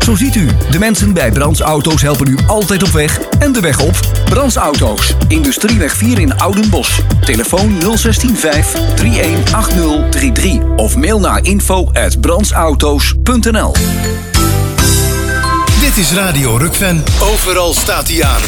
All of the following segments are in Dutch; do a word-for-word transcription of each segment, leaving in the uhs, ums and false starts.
Zo ziet u, de mensen bij Brands Auto's helpen u altijd op weg en de weg op. Brands Auto's, Industrieweg vier in Oudenbosch. Telefoon nul een zes vijf drie een acht nul drie drie of mail naar info at brandsauto's punt n l. Dit is Radio Rukven. Overal staat hij aan.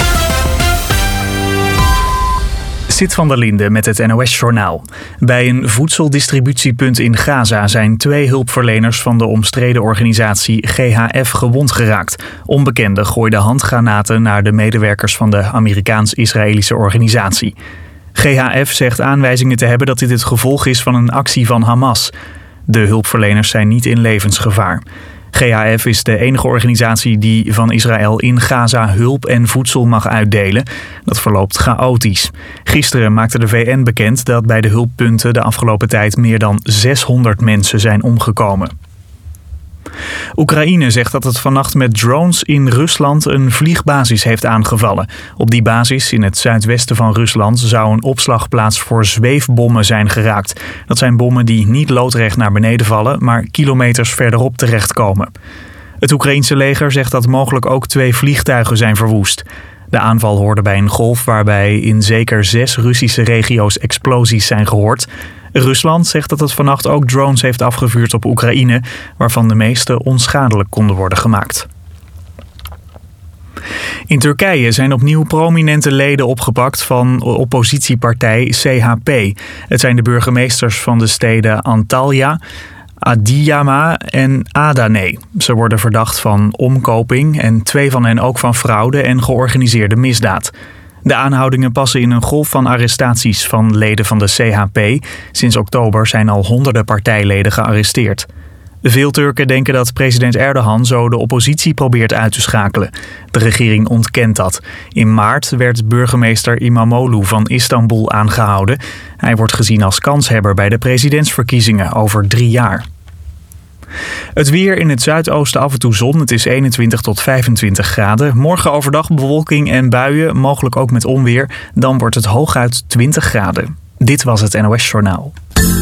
Sid van der Linde met het N O S-journaal. Bij een voedseldistributiepunt in Gaza zijn twee hulpverleners van de omstreden organisatie G H F gewond geraakt. Onbekenden gooiden handgranaten naar de medewerkers van de Amerikaans-Israëlische organisatie. G H F zegt aanwijzingen te hebben dat dit het gevolg is van een actie van Hamas. De hulpverleners zijn niet in levensgevaar. G H F is de enige organisatie die van Israël in Gaza hulp en voedsel mag uitdelen. Dat verloopt chaotisch. Gisteren maakte de V N bekend dat bij de hulppunten de afgelopen tijd meer dan zeshonderd mensen zijn omgekomen. Oekraïne zegt dat het vannacht met drones in Rusland een vliegbasis heeft aangevallen. Op die basis in het zuidwesten van Rusland zou een opslagplaats voor zweefbommen zijn geraakt. Dat zijn bommen die niet loodrecht naar beneden vallen, maar kilometers verderop terechtkomen. Het Oekraïense leger zegt dat mogelijk ook twee vliegtuigen zijn verwoest. De aanval hoorde bij een golf waarbij in zeker zes Russische regio's explosies zijn gehoord. Rusland zegt dat het vannacht ook drones heeft afgevuurd op Oekraïne, waarvan de meeste onschadelijk konden worden gemaakt. In Turkije zijn opnieuw prominente leden opgepakt van oppositiepartij C H P. Het zijn de burgemeesters van de steden Antalya, Adıyaman en Adane. Ze worden verdacht van omkoping en twee van hen ook van fraude en georganiseerde misdaad. De aanhoudingen passen in een golf van arrestaties van leden van de C H P. Sinds oktober zijn al honderden partijleden gearresteerd. Veel Turken denken dat president Erdogan zo de oppositie probeert uit te schakelen. De regering ontkent dat. In maart werd burgemeester İmamoğlu van Istanbul aangehouden. Hij wordt gezien als kanshebber bij de presidentsverkiezingen over drie jaar. Het weer in het zuidoosten af en toe zon. Het is eenentwintig tot vijfentwintig graden. Morgen overdag bewolking en buien, mogelijk ook met onweer. Dan wordt het hooguit twintig graden. Dit was het N O S-journaal.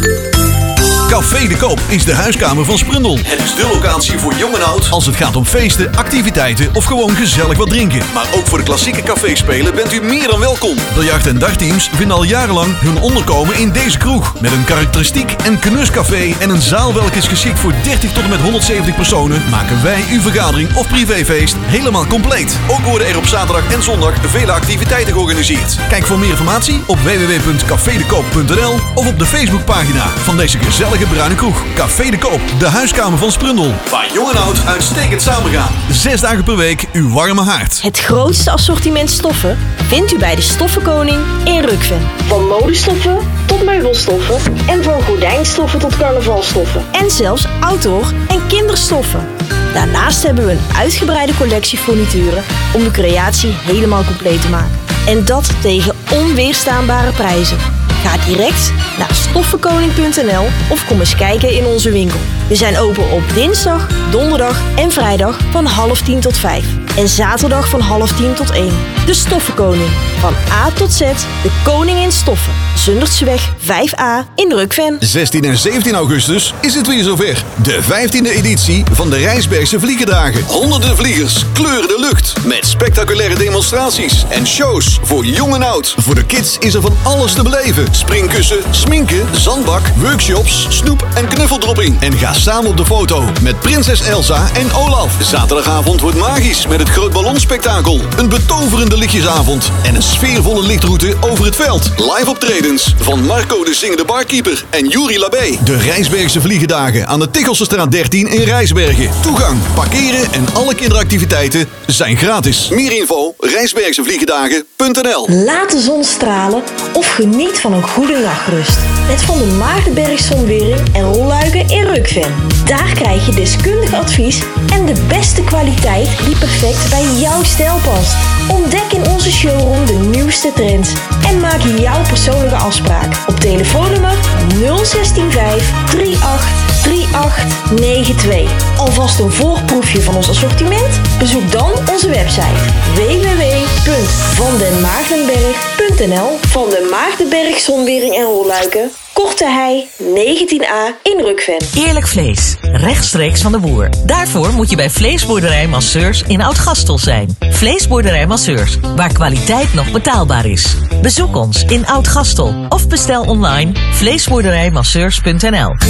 Café de Koop is de huiskamer van Sprundel. Het is de locatie voor jong en oud als het gaat om feesten, activiteiten of gewoon gezellig wat drinken. Maar ook voor de klassieke caféspelen bent u meer dan welkom. Biljart- en dartteams vinden al jarenlang hun onderkomen in deze kroeg. Met een karakteristiek en knuscafé en een zaal welke is geschikt voor dertig tot en met honderdzeventig personen, maken wij uw vergadering of privéfeest helemaal compleet. Ook worden er op zaterdag en zondag vele activiteiten georganiseerd. Kijk voor meer informatie op w w w punt café de koop punt n l of op de Facebookpagina van deze gezellige bruine kroeg. Café de Koop, de huiskamer van Sprundel. Waar jong en oud uitstekend samengaan. Zes dagen per week uw warme haard. Het grootste assortiment stoffen vindt u bij de Stoffenkoning in Rukven. Van modestoffen tot meubelstoffen en van gordijnstoffen tot carnavalstoffen. En zelfs outdoor en kinderstoffen. Daarnaast hebben we een uitgebreide collectie furnituren om de creatie helemaal compleet te maken. En dat tegen onweerstaanbare prijzen. Ga direct naar stoffenkoning punt n l of kom eens kijken in onze winkel. We zijn open op dinsdag, donderdag en vrijdag van half tien tot vijf. En zaterdag van half tien tot één. De Stoffenkoning. Van A tot Z, de koning in stoffen. Zundertseweg vijf a in Rukven. zestien en zeventien augustus is het weer zover. De vijftiende editie van de Rijsbergse Vliegendagen. Honderden vliegers kleuren de lucht. Met spectaculaire demonstraties en shows voor jong en oud. Voor de kids is er van alles te beleven. Springkussen, sminken, zandbak, workshops, snoep en knuffeldropping. En ga samen op de foto met prinses Elsa en Olaf. Zaterdagavond wordt magisch met het Groot Ballonspektakel. Een betoverende lichtjesavond en een sfeervolle lichtroute over het veld. Live optredens van Marco de Zingende Barkeeper en Juri Labé. De Rijsbergse Vliegendagen aan de Tikkelsestraat dertien in Rijsbergen. Toegang, parkeren en alle kinderactiviteiten zijn gratis. Meer info rijsbergsevliegendagen punt n l. Laat de zon stralen of geniet van een goede nachtrust. Met Van de Maagdenberg Zonwering en Rolluiken in Rukven. Daar krijg je deskundig advies en de beste kwaliteit die perfect bij jouw stijl past. Ontdek in onze showroom de nieuwste trends en maak jouw persoonlijke afspraak op telefoonnummer nul een zes vijf drie acht drie acht negen twee. Alvast een voorproefje van ons assortiment? Bezoek dan onze website w w w punt van den maagdenberg punt n l. Van de Maagdenberg Zonwering en Rolluiken. Korte Hei negentien A in Rukven. Eerlijk vlees, rechtstreeks van de boer. Daarvoor moet je bij Vleesboerderij Masseurs in Oud-Gastel zijn. Vleesboerderij Masseurs, waar kwaliteit nog betaalbaar is. Bezoek ons in Oud-Gastel of bestel online vleesboerderijmasseurs punt n l.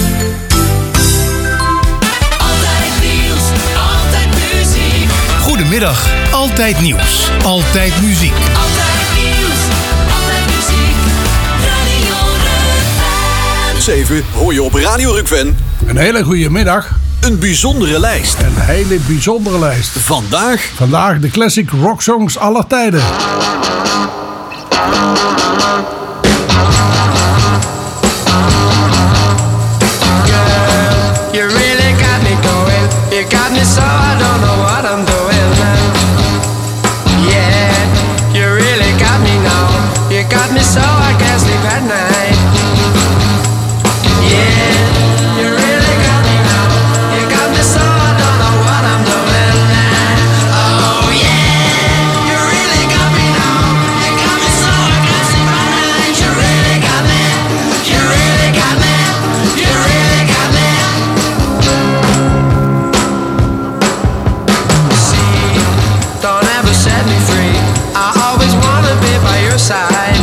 Goedemiddag, Altijd Nieuws, Altijd Muziek. Altijd nieuws, altijd muziek, Radio Rukven. zeven hoor je op Radio Rukven. Een hele goede middag. Een bijzondere lijst. Een hele bijzondere lijst. Vandaag. Vandaag de classic rock songs aller tijden. You really got me going. You got me so I don't know what I'm doing. Yeah, you really got me now. You got me so I can't sleep at night. Yeah, you really got me now. You got me so I don't know what I'm doing. Oh yeah, you really got me now. You got me so I can't sleep at night. You really got me. You really got me. You really got me. Don't ever set me free. I always wanna be by your side.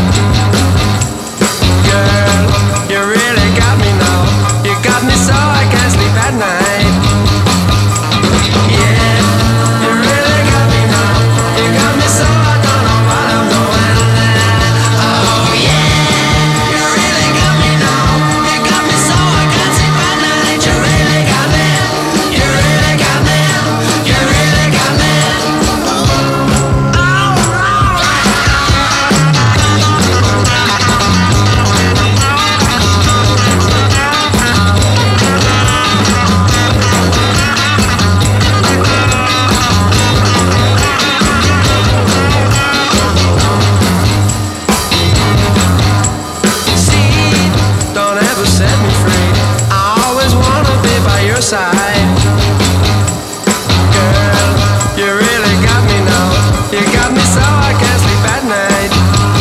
Girl, you really got me now. You got me so I can't sleep at night. Yeah, you really got me now. You got me so I don't know what I'm doing. Oh yeah, you really got me now. You got me so I can't sleep at night. You really got me. You really got me. You really got me. Don't ever set me free. I always wanna be by your side. Girl, you really got me now. You got me so I can't sleep at night.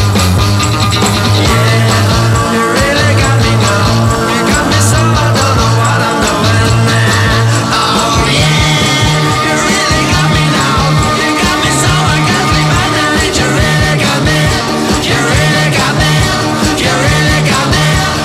Yeah, you really got me now. You got me so I don't know what I'm doing. Oh yeah, you really got me now. You got me so I can't sleep at night. You really got me. You really got me. You really got me.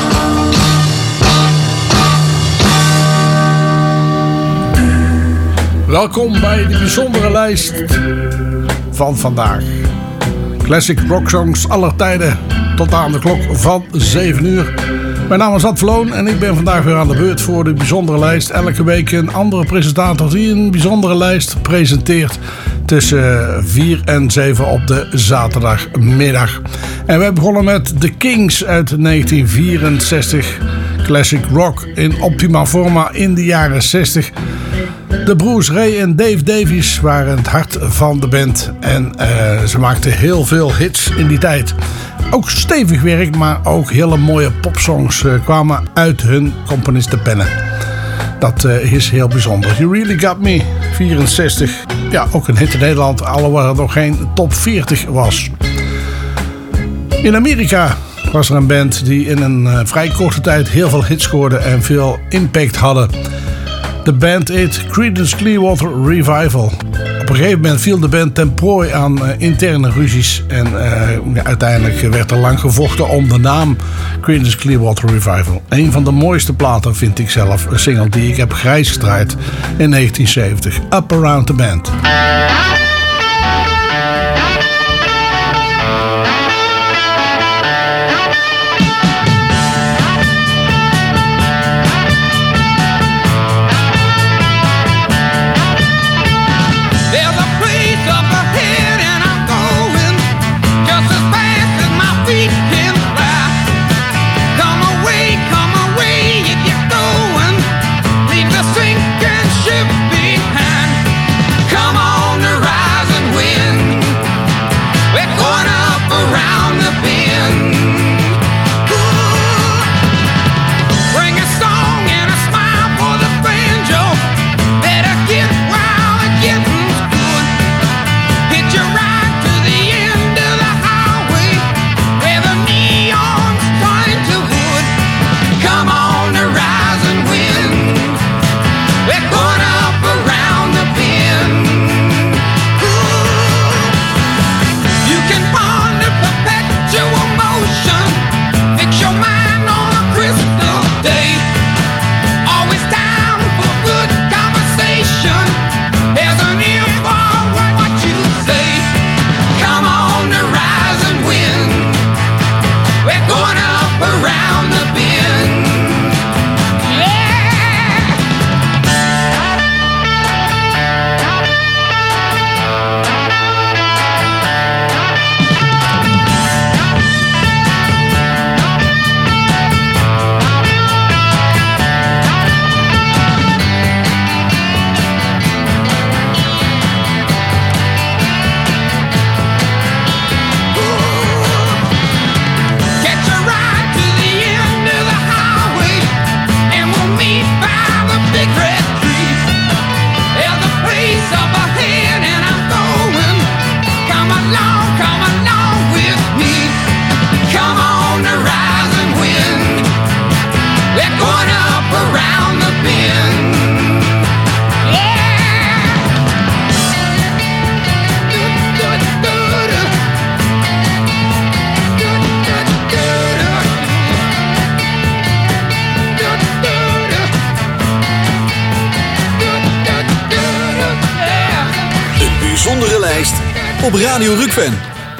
Welkom bij de bijzondere lijst van vandaag. Classic rock songs aller tijden tot aan de klok van zeven uur. Mijn naam is Ad Vloon en ik ben vandaag weer aan de beurt voor de bijzondere lijst. Elke week een andere presentator die een bijzondere lijst presenteert tussen vier en zeven op de zaterdagmiddag. En we begonnen met The Kings uit negentien vierenzestig. Classic rock in optima forma in de jaren zestig. De broers Ray en Dave Davies waren het hart van de band en uh, ze maakten heel veel hits in die tijd. Ook stevig werk, maar ook hele mooie popsongs uh, kwamen uit hun componistenpennen. Dat uh, is heel bijzonder. You Really Got Me, vierenzestig. Ja, ook een hit in Nederland, alhoewel er nog geen top veertig was. In Amerika was er een band die in een uh, vrij korte tijd heel veel hits scoorde en veel impact hadden. De band heet Creedence Clearwater Revival. Op een gegeven moment viel de band ten prooi aan uh, interne ruzies. En uh, ja, uiteindelijk werd er lang gevochten om de naam Creedence Clearwater Revival. Een van de mooiste platen vind ik zelf. Een single die ik heb grijs gedraaid in negentien zeventig. Up Around the Bend. Come on the ride. bijzondere lijst op Radio Rukven.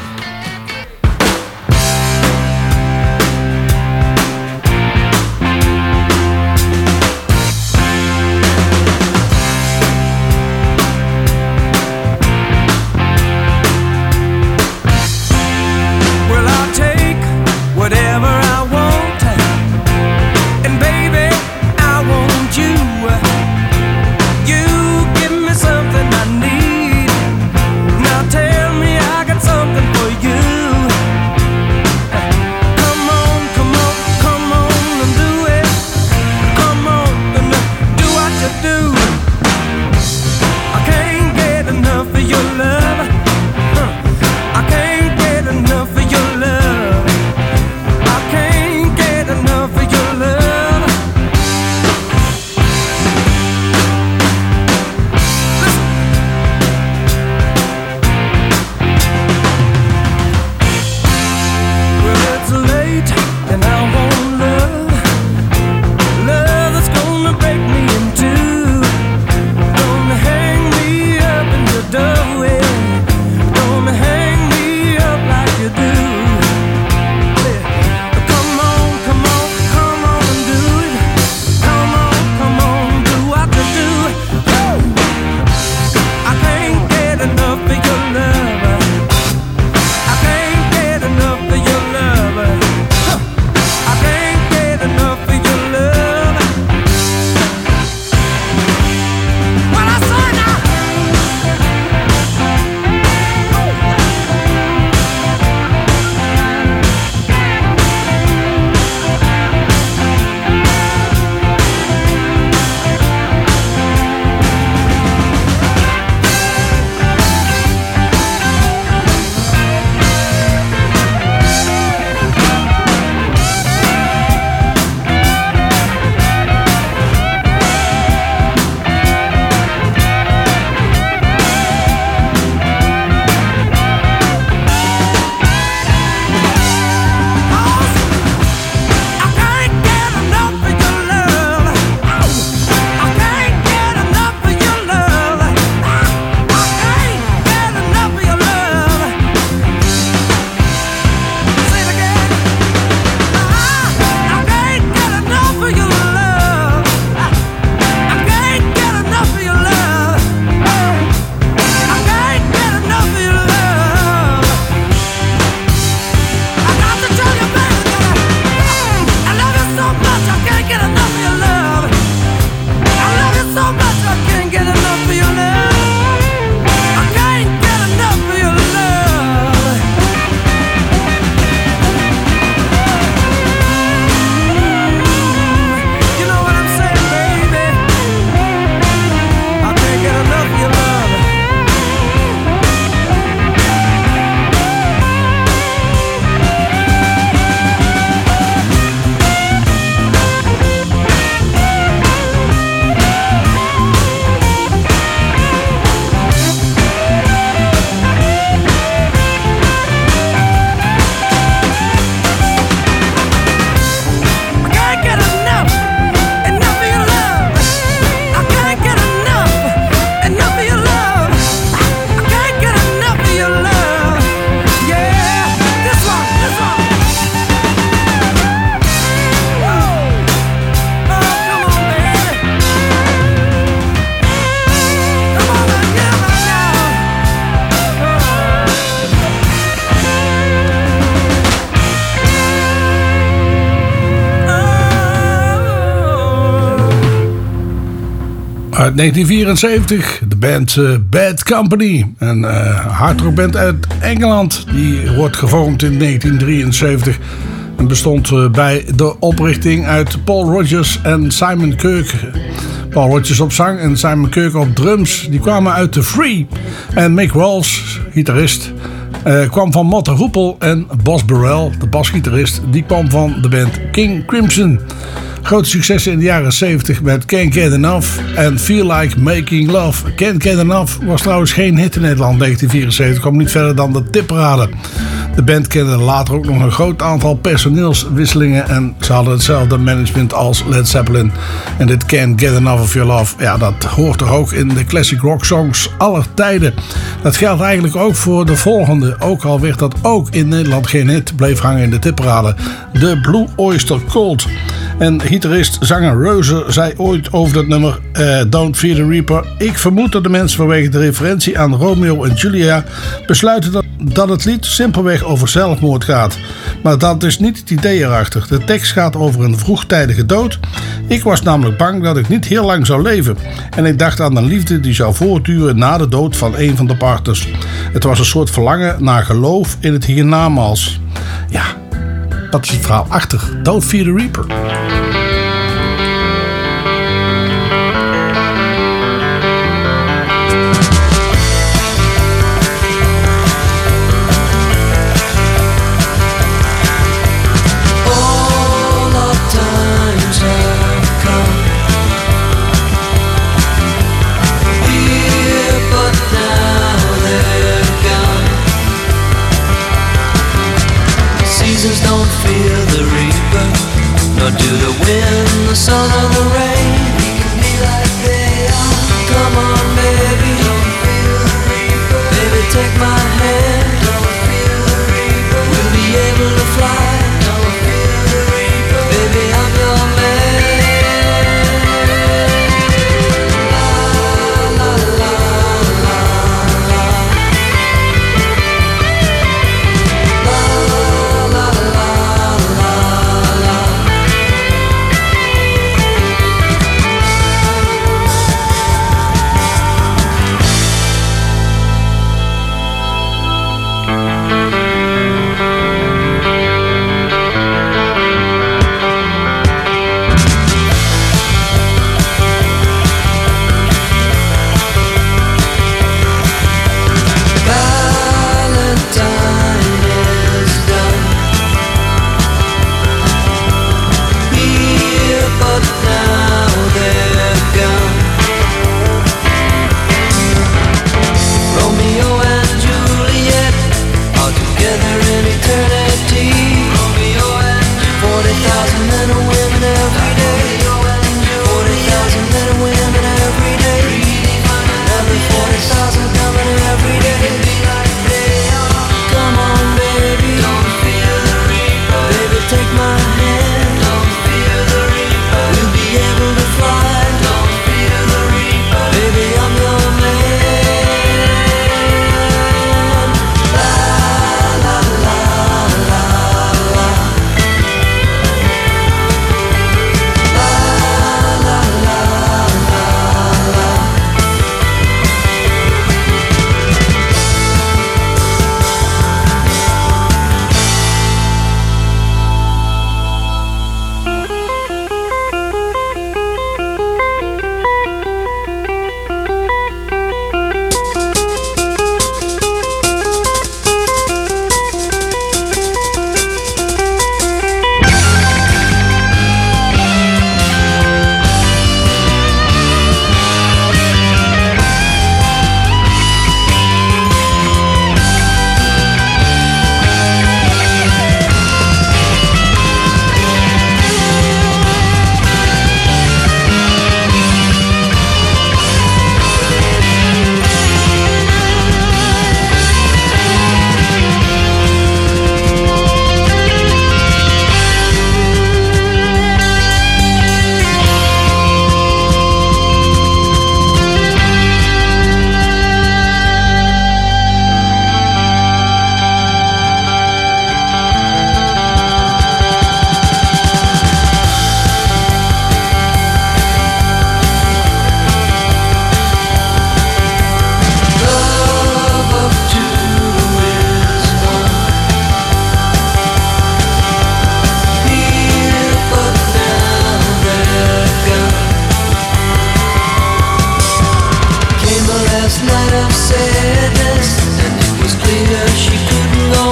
Uit negentien vierenzeventig, de band uh, Bad Company. Een uh, hardrockband uit Engeland. Die wordt gevormd in negentien drieënzeventig. En bestond uh, bij de oprichting uit Paul Rodgers en Simon Kirke. Paul Rodgers op zang en Simon Kirke op drums. Die kwamen uit The Free. En Mick Wells, gitarist, uh, kwam van Mott Hoople. En Bas Burrell, de basgitarist, die kwam van de band King Crimson. Grote successen in de jaren zeventig met Can't Get Enough en Feel Like Making Love. Can't Get Enough was trouwens geen hit in Nederland in negentien vierenzeventig, kwam niet verder dan de tipparade. De band kende later ook nog een groot aantal personeelswisselingen en ze hadden hetzelfde management als Led Zeppelin. En dit Can't Get Enough of Your Love, ja, dat hoort er ook in de classic rock songs aller tijden. Dat geldt eigenlijk ook voor de volgende, ook al werd dat ook in Nederland geen hit, bleef hangen in de tipparade. De Blue Oyster Cult. En gitarist, zanger Rose zei ooit over dat nummer uh, Don't Fear the Reaper: ik vermoed dat de mensen vanwege de referentie aan Romeo en Julia besluiten dat, dat het lied simpelweg over zelfmoord gaat. Maar dat is niet het idee erachter. De tekst gaat over een vroegtijdige dood. Ik was namelijk bang dat ik niet heel lang zou leven. En ik dacht aan een liefde die zou voortduren na de dood van een van de partners. Het was een soort verlangen naar geloof in het hiernamaals. Ja, dat is het verhaal achter Don't Fear the Reaper. Don't fear the reaper, nor do the wind, the sun or the rain. We can be like they are. Come on, baby, don't fear the reaper. Baby, take my hand. Don't fear the reaper. We'll be able to fly. Don't fear the reaper. Baby, I'm your man. La la la la la.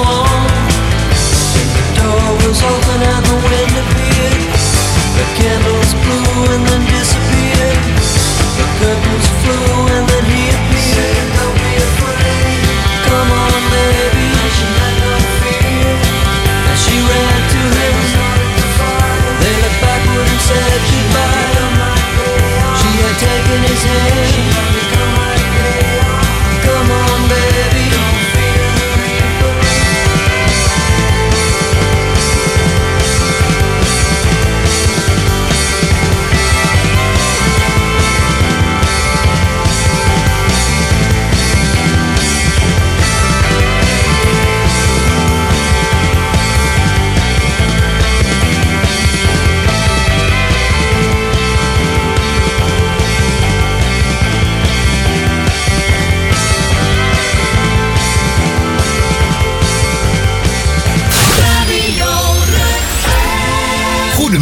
Candle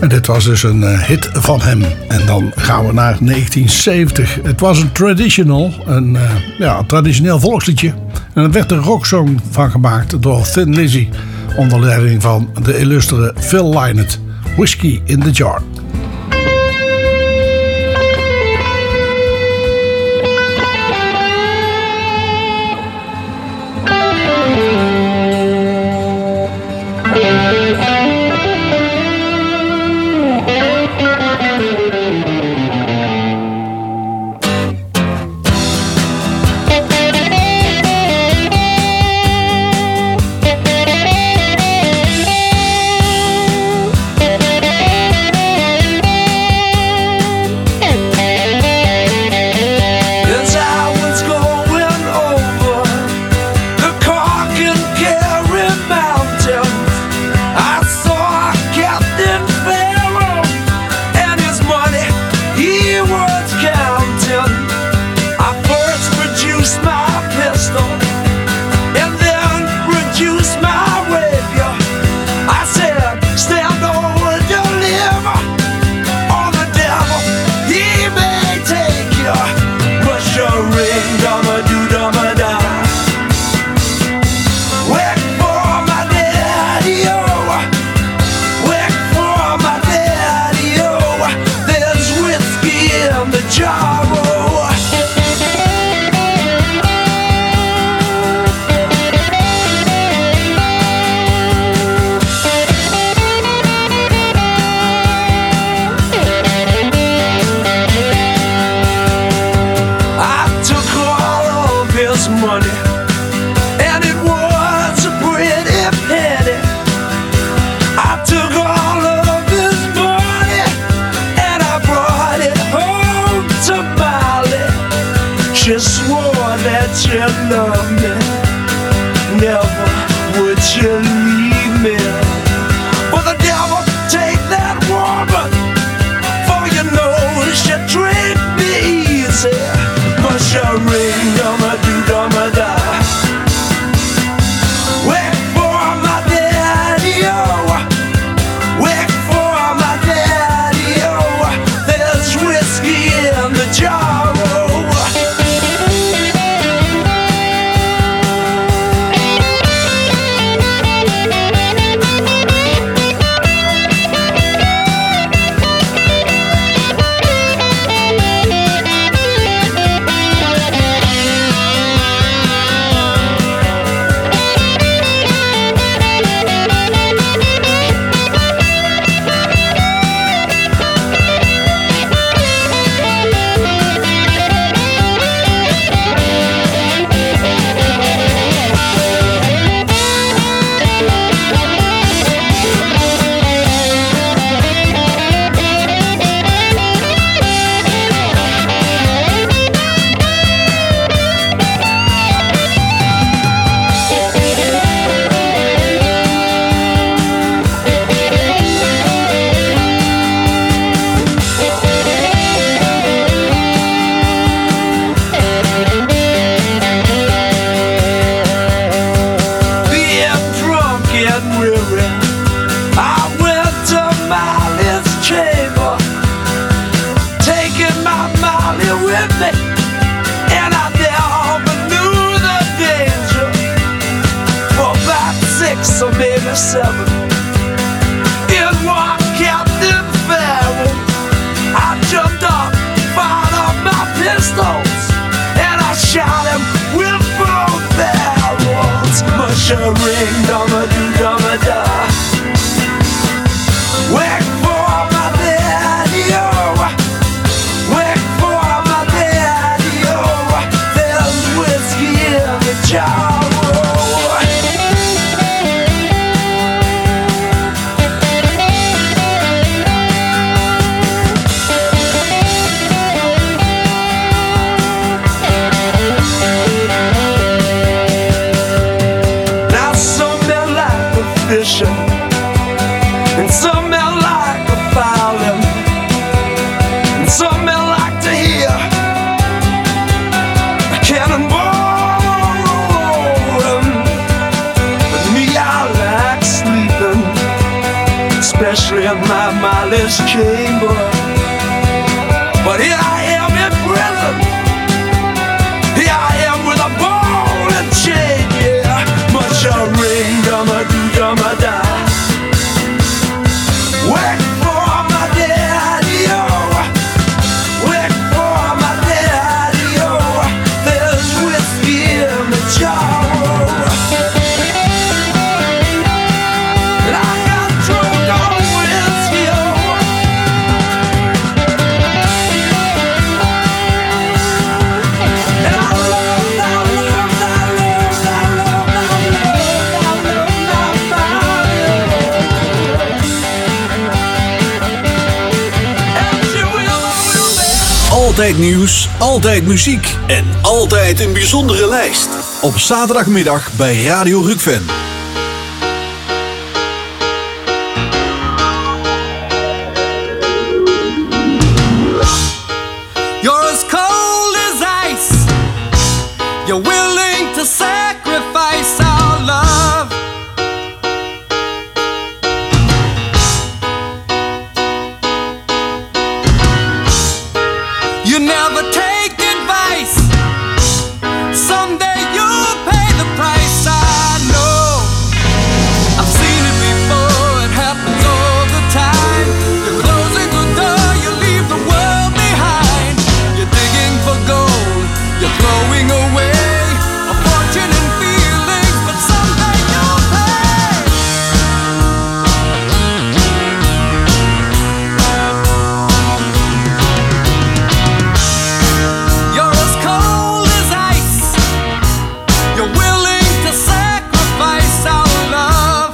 En dit was dus een uh, hit van hem. En dan gaan we naar negentien zeventig. Het was een traditional, een uh, ja, een traditioneel volksliedje. En er werd een rocksong van gemaakt door Thin Lizzy. Onder leiding van de illustere Phil Lynott. Whiskey in the Jar. Especially on my, my starless chamber. But here I am in prison. Here I am with a ball and chain, yeah. Much a ring, dumma do, dumma da. Wait for my daddy, oh. Wait for my daddy, oh. There's whiskey in the jar. Altijd nieuws, altijd muziek en altijd een bijzondere lijst. Op zaterdagmiddag bij Radio Rukven. You're as cold as ice. You're willing to sacrifice our love. You never take advice. Someday you'll pay the price. I know. I've seen it before. It happens all the time. You're closing the door. You leave the world behind. You're digging for gold. You're throwing away a fortune and feelings, but someday you'll pay. You're as cold as ice. You're willing to sacrifice our love.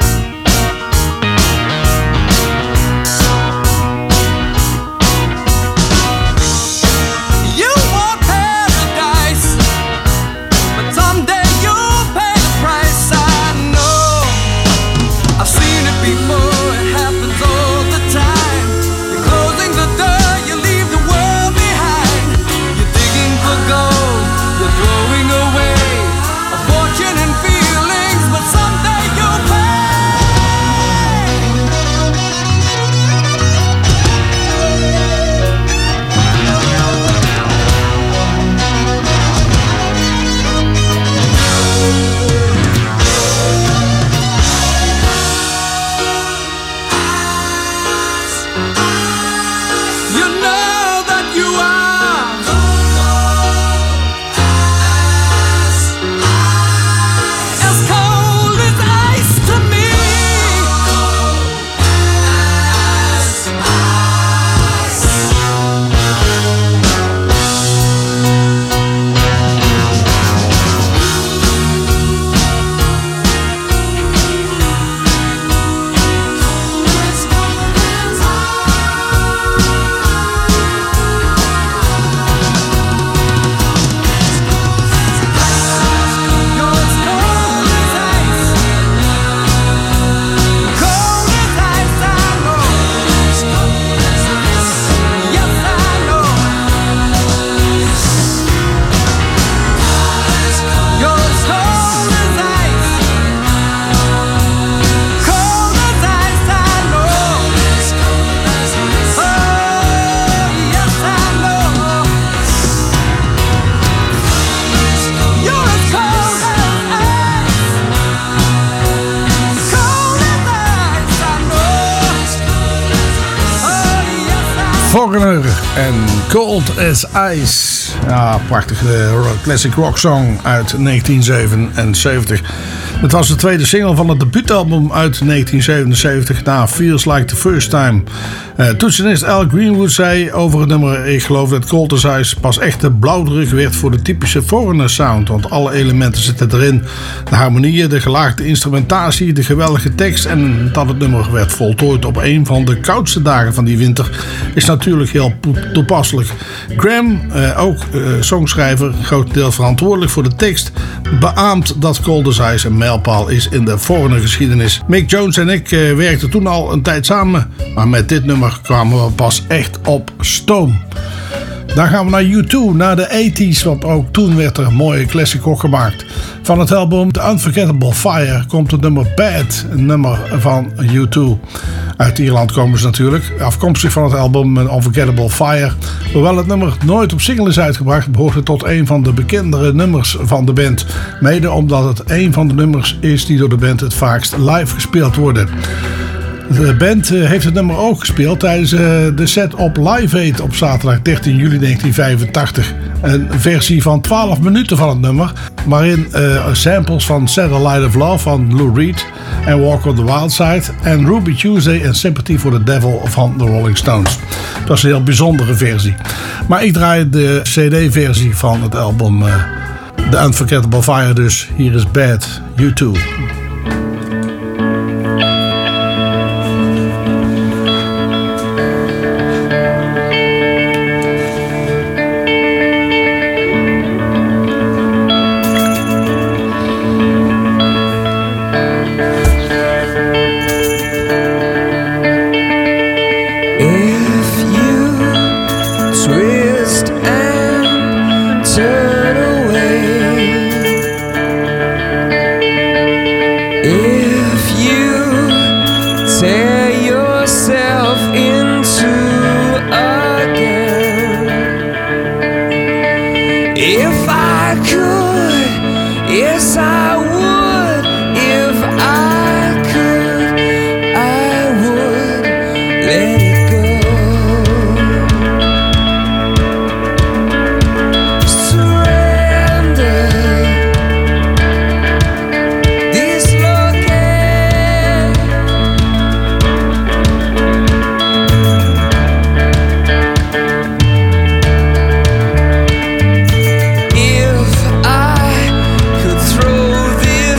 You want paradise, but someday you'll pay the price. I know. I've seen it before. It happens all the time. You're closing the door. You leave the world behind. You're digging for gold. You're throwing away a fortune and feelings, but someday you'll pay. You know that you are as cold as ice to me. You're as cold as ice. Cold as ice, I know. Yes, I know. You're as cold as ice. Cold as ice, I know. Oh, yes, I know. You're as cold as ice. Cold as ice, I know. Oh, yes, I know. Foreigner en Cold as Ice. Ja, prachtige ro- classic rock song uit negentien zevenenzeventig. Het was de tweede single van het debuutalbum uit negentien zevenenzeventig na Feels Like the First Time. Uh, toetsenist Al Greenwood zei over het nummer: ik geloof dat Cold as Ice pas echt de blauwdruk werd voor de typische Foreigner sound. Want alle elementen zitten erin. De harmonieën, de gelaagde instrumentatie, de geweldige tekst en dat het nummer werd voltooid op een van de koudste dagen van die winter is natuurlijk heel po- toepasselijk. Graham, uh, ook uh, songschrijver, grotendeels verantwoordelijk voor de tekst, beaamt dat Cold as Ice een mijlpaal is in de Foreigner geschiedenis. Mick Jones en ik uh, werkten toen al een tijd samen, maar met dit nummer kwamen we pas echt op stoom. Dan gaan we naar U twee, naar de tachtiger, want ook toen werd er een mooie classic rock gemaakt. Van het album The Unforgettable Fire komt het nummer Bad, een nummer van U twee. Uit Ierland komen ze natuurlijk, afkomstig van het album Unforgettable Fire. Hoewel het nummer nooit op single is uitgebracht, behoort het tot een van de bekendere nummers van de band. Mede omdat het een van de nummers is die door de band het vaakst live gespeeld worden. De band heeft het nummer ook gespeeld tijdens de set op Live Aid op zaterdag dertien juli negentien vijfentachtig. Een versie van twaalf minuten van het nummer, waarin uh, samples van Satellite of Love van Lou Reed en Walk on the Wild Side en Ruby Tuesday en Sympathy for the Devil van The Rolling Stones. Dat was een heel bijzondere versie. Maar ik draai de C D-versie van het album uh, The Unforgettable Fire, dus hier is Bad, U twee. This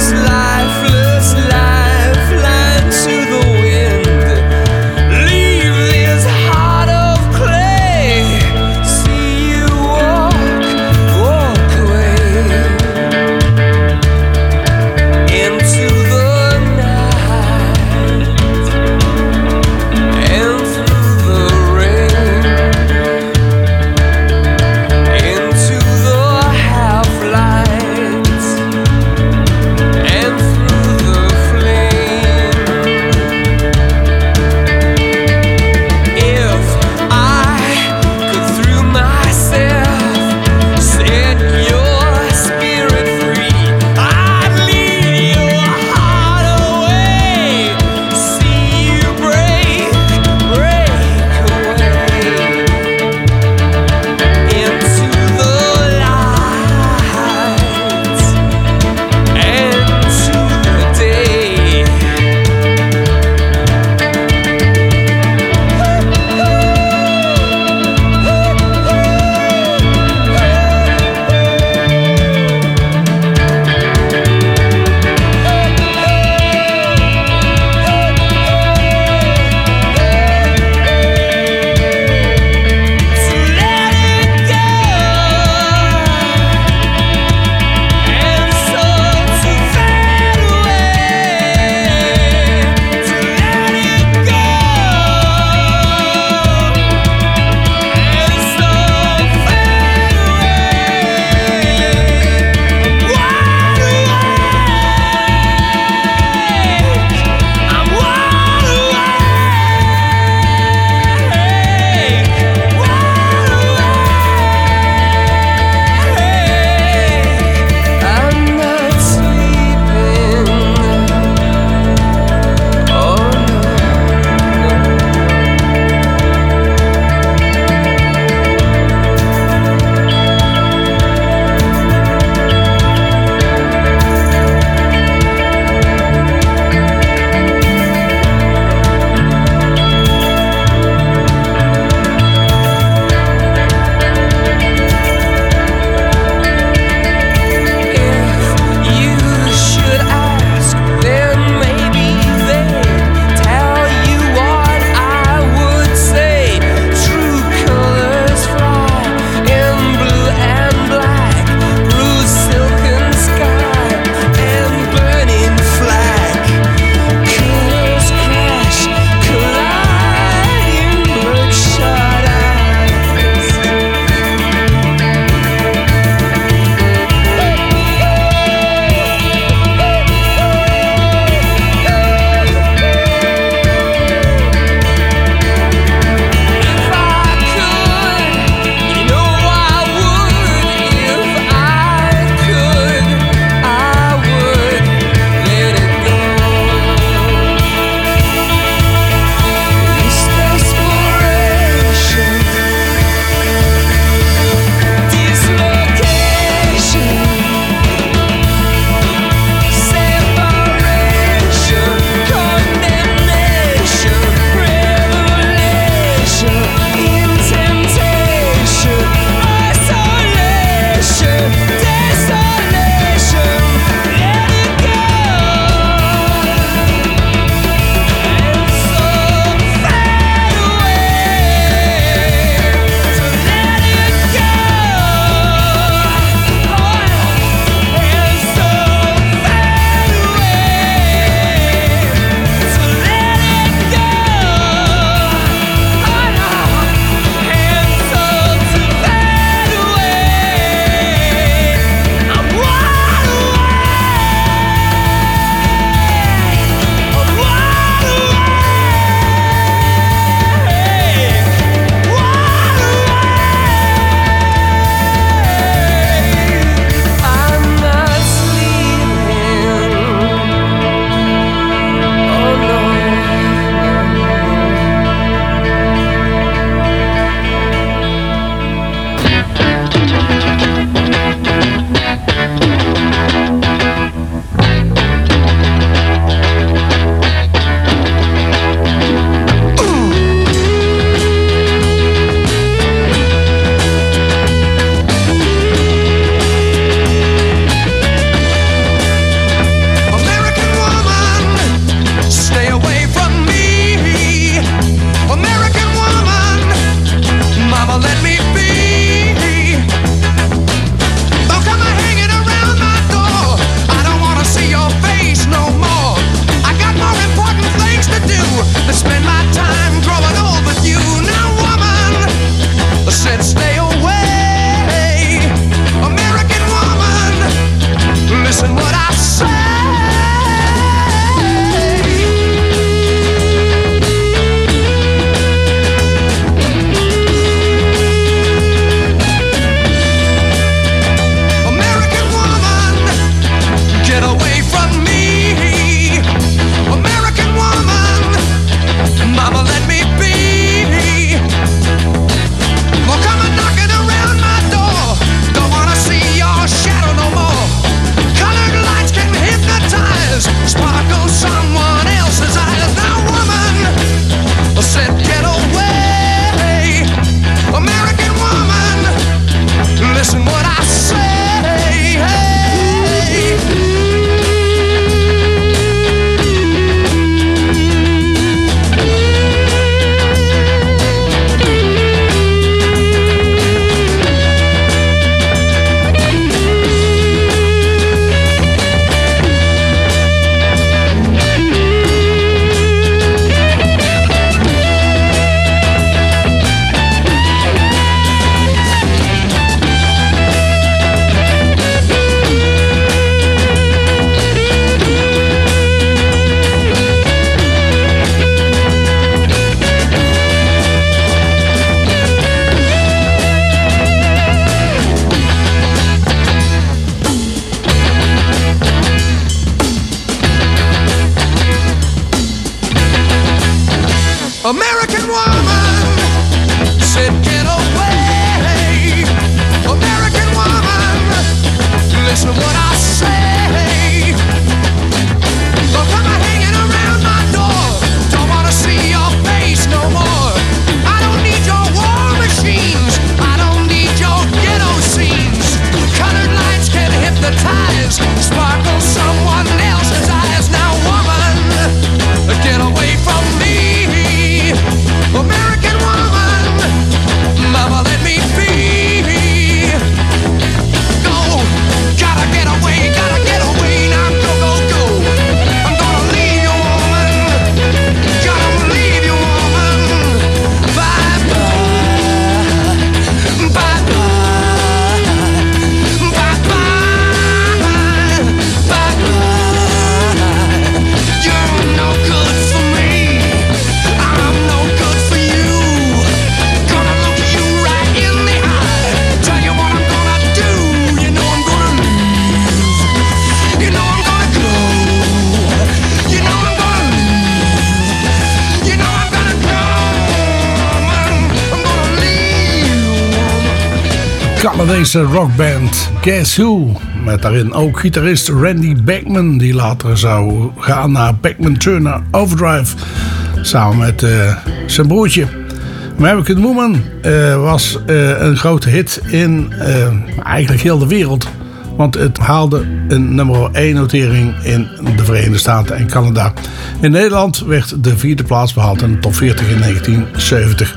Canadese rockband Guess Who. Met daarin ook gitarist Randy Bachman, die later zou gaan naar Bachman Turner Overdrive. Samen met uh, zijn broertje. American Woman uh, was uh, een grote hit in uh, eigenlijk heel de wereld. Want het haalde een nummer één notering in de Verenigde Staten en Canada. In Nederland werd de vierde plaats behaald in de top veertig in negentien zeventig.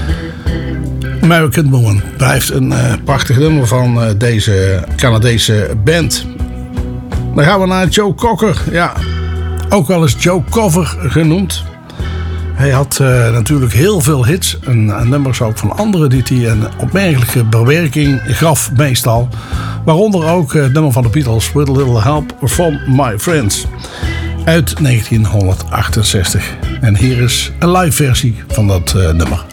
American Woman blijft een uh, prachtig nummer van uh, deze Canadese band. Dan gaan we naar Joe Cocker. Ja, ook wel eens Joe Cover genoemd. Hij had uh, natuurlijk heel veel hits en, en nummers ook van anderen die hij een opmerkelijke bewerking gaf meestal. Waaronder ook uh, het nummer van de Beatles, With a Little Help from My Friends uit negentien achtenzestig. En hier is een live versie van dat uh, nummer.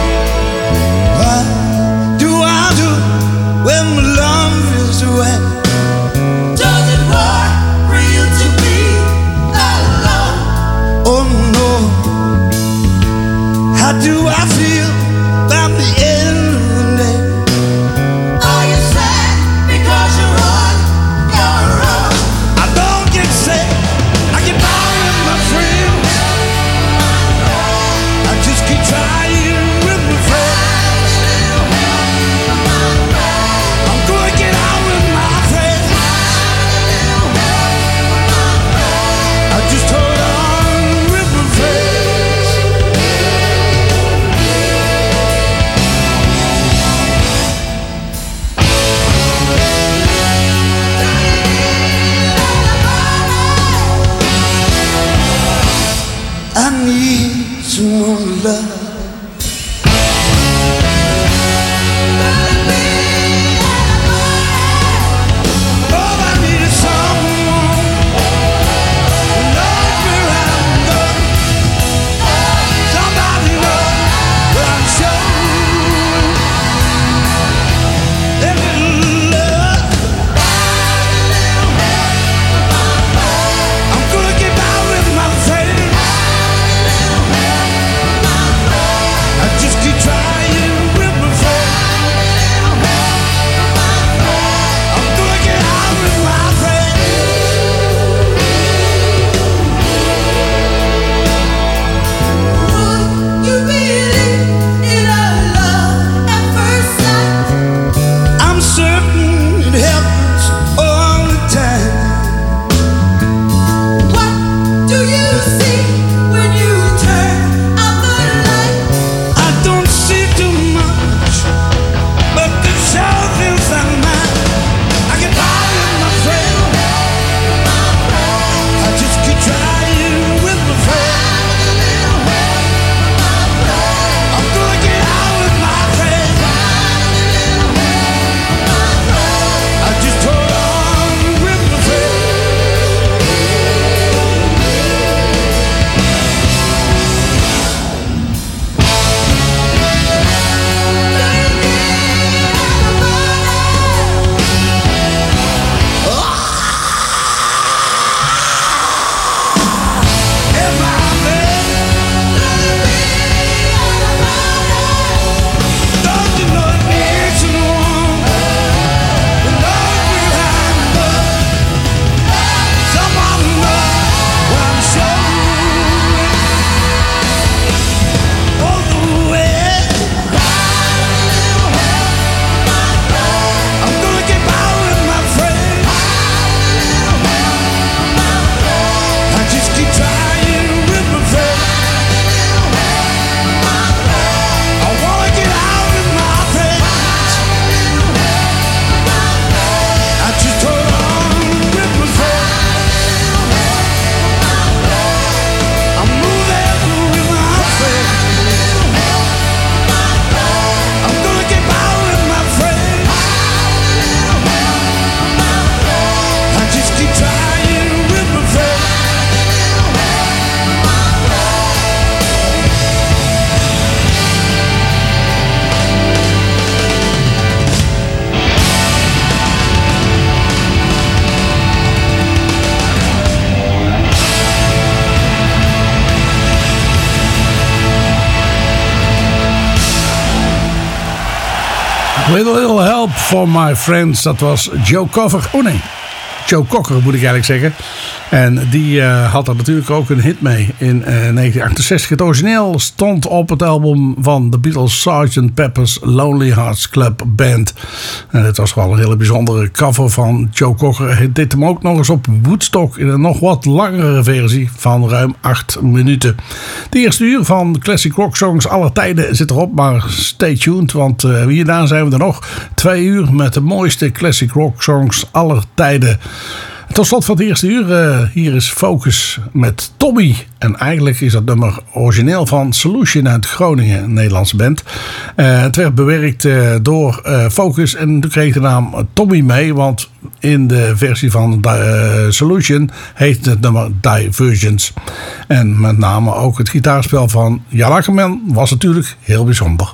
When my love is away With a little help for my friends. Dat was Joe Cocker. Oh nee. Joe Cocker moet ik eigenlijk zeggen. En die uh, had er natuurlijk ook een hit mee in uh, negentien achtenzestig. Het origineel stond op het album van de Beatles sergeant Pepper's Lonely Hearts Club Band. En het was wel een hele bijzondere cover van Joe Cocker. Hij deed hem ook nog eens op Woodstock in een nog wat langere versie van ruim acht minuten. De eerste uur van Classic Rock Songs aller tijden zit erop, maar stay tuned, want uh, hierna zijn we er nog twee uur met de mooiste Classic Rock Songs aller tijden. Tot slot van het eerste uur, uh, hier is Focus met Tommy. En eigenlijk is dat nummer origineel van Solution uit Groningen, een Nederlandse band. Uh, het werd bewerkt uh, door uh, Focus en toen kreeg de naam Tommy mee. Want in de versie van uh, Solution heet het nummer Divergence. En met name ook het gitaarspel van Jan Akkerman was natuurlijk heel bijzonder.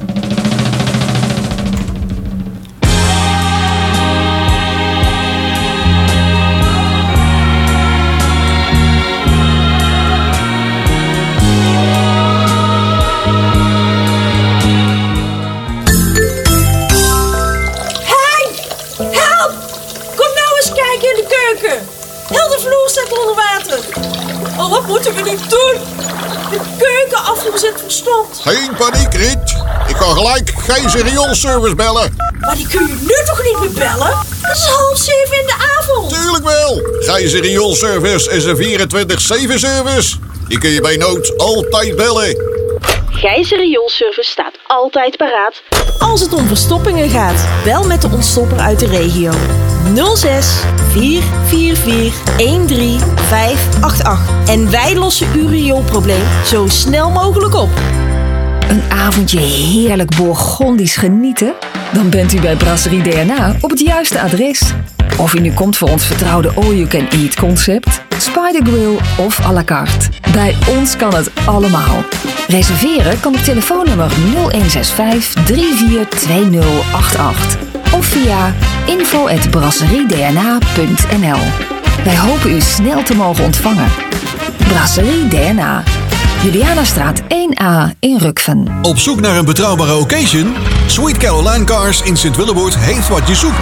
Moeten we niet doen? De keuken afgezet verstond. Geen paniek, Riet. Ik kan gelijk Gijzer rioolservice bellen. Maar die kun je nu toch niet meer bellen? Het is half zeven in de avond. Tuurlijk wel. Gijzer rioolservice is een vierentwintig zeven service. Die kun je bij nood altijd bellen. Gijzer Rioolservice staat altijd paraat als het om verstoppingen gaat. Bel met de ontstopper uit de regio. nul zes vier vier vier een drie vijf acht acht. En wij lossen uw rioolprobleem zo snel mogelijk op. Een avondje heerlijk Bourgondisch genieten? Dan bent u bij Brasserie D N A op het juiste adres. Of u nu komt voor ons vertrouwde all-you-can-eat concept, Spider Grill of à la carte. Bij ons kan het allemaal. Reserveren kan op telefoonnummer nul een zes vijf drie vier twee nul acht acht of via info at brasseriedna punt n l. Wij hopen u snel te mogen ontvangen. Brasserie D N A. Julianastraat één A in Rukven. Op zoek naar een betrouwbare occasion? Sweet Caroline Cars in Sint-Willeboord heeft wat je zoekt.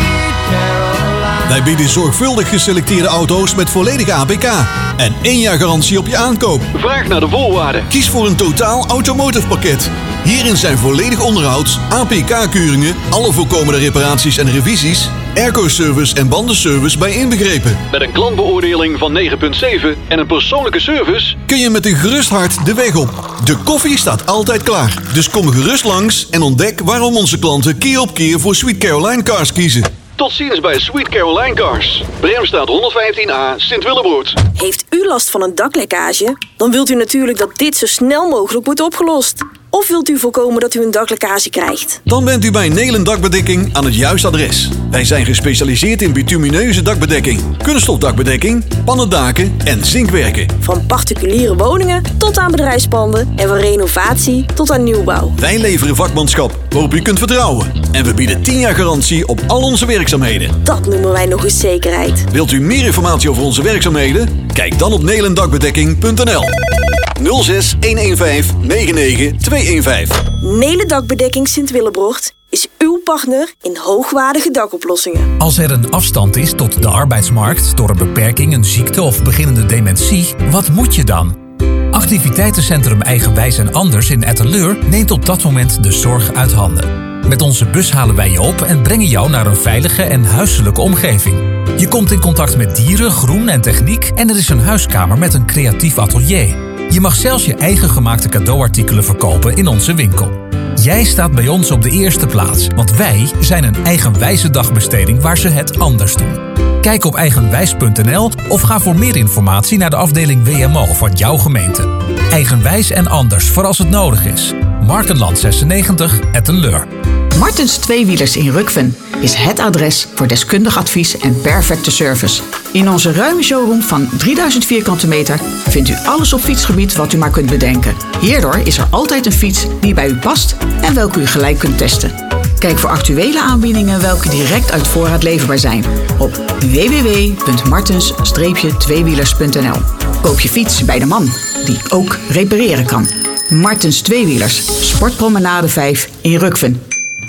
Wij bieden zorgvuldig geselecteerde auto's met volledige A P K en één jaar garantie op je aankoop. Vraag naar de voorwaarden. Kies voor een totaal automotive pakket. Hierin zijn volledig onderhoud, A P K-keuringen, alle voorkomende reparaties en revisies, airco-service en bandenservice bij inbegrepen. Met een klantbeoordeling van negen komma zeven en een persoonlijke service kun je met een gerust hart de weg op. De koffie staat altijd klaar. Dus kom gerust langs en ontdek waarom onze klanten keer op keer voor Sweet Caroline Cars kiezen. Tot ziens bij Sweet Caroline Cars. Bremstraat honderdvijftien A, Sint-Willeboord. Heeft u last van een daklekkage? Dan wilt u natuurlijk dat dit zo snel mogelijk wordt opgelost. Of wilt u voorkomen dat u een daklekkage krijgt? Dan bent u bij Nelen Dakbedekking aan het juiste adres. Wij zijn gespecialiseerd in bitumineuze dakbedekking, kunststofdakbedekking, pannendaken en zinkwerken. Van particuliere woningen tot aan bedrijfspanden en van renovatie tot aan nieuwbouw. Wij leveren vakmanschap waarop u kunt vertrouwen. En we bieden tien jaar garantie op al onze werkzaamheden. Dat noemen wij nog eens zekerheid. Wilt u meer informatie over onze werkzaamheden? Kijk dan op nelendakbedekking punt n l. nul zes een een vijf negen negen twee een vijf. Nelen Dakbedekking Sint-Willebrocht is uw partner in hoogwaardige dakoplossingen. Als er een afstand is tot de arbeidsmarkt door een beperking, een ziekte of beginnende dementie, wat moet je dan? Activiteitencentrum Eigenwijs en Anders in Etteleur neemt op dat moment de zorg uit handen. Met onze bus halen wij je op en brengen jou naar een veilige en huiselijke omgeving. Je komt in contact met dieren, groen en techniek en er is een huiskamer met een creatief atelier. Je mag zelfs je eigen gemaakte cadeauartikelen verkopen in onze winkel. Jij staat bij ons op de eerste plaats, want wij zijn een eigenwijze dagbesteding waar ze het anders doen. Kijk op eigenwijs punt n l of ga voor meer informatie naar de afdeling W M O van jouw gemeente. Eigenwijs en Anders voor als het nodig is. Markenland zesennegentig, Etteleur. Martens Tweewielers in Rukven is het adres voor deskundig advies en perfecte service. In onze ruime showroom van drieduizend vierkante meter vindt u alles op fietsgebied wat u maar kunt bedenken. Hierdoor is er altijd een fiets die bij u past en welke u gelijk kunt testen. Kijk voor actuele aanbiedingen welke direct uit voorraad leverbaar zijn op w w w punt martens tweewielers punt n l. Koop je fiets bij de man die ook repareren kan. Martens Tweewielers, Sportpromenade vijf in Rukven.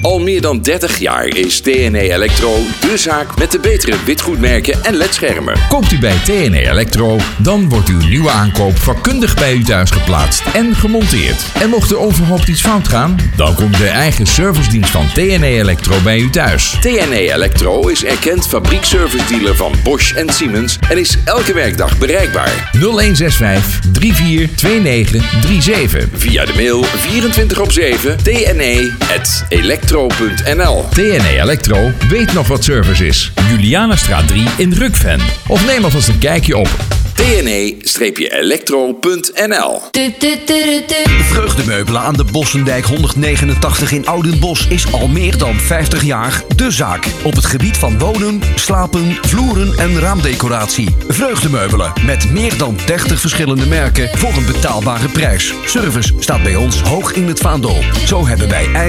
Al meer dan dertig jaar is T N E Electro de zaak met de betere witgoedmerken en ledschermen. Koopt u bij T N E Electro, dan wordt uw nieuwe aankoop vakkundig bij u thuis geplaatst en gemonteerd. En mocht er onverhoopt iets fout gaan, dan komt de eigen servicedienst van T N E Electro bij u thuis. T N E Electro is erkend fabriekservice dealer van Bosch en Siemens en is elke werkdag bereikbaar. nul een zes vijf drie vier twee negen drie zeven. Via de mail vierentwintig op zeven tne at electro punt n l. T N E Electro weet nog wat service is. Julianastraat drie in Rukven. Of neem alvast een kijkje op T N E electro punt n l. Vreugdemeubelen aan de Bossendijk honderdnegenentachtig in Oudenbosch is al meer dan vijftig jaar de zaak. Op het gebied van wonen, slapen, vloeren en raamdecoratie. Vreugdemeubelen met meer dan dertig verschillende merken voor een betaalbare prijs. Service staat bij ons hoog in het vaandel. Zo hebben wij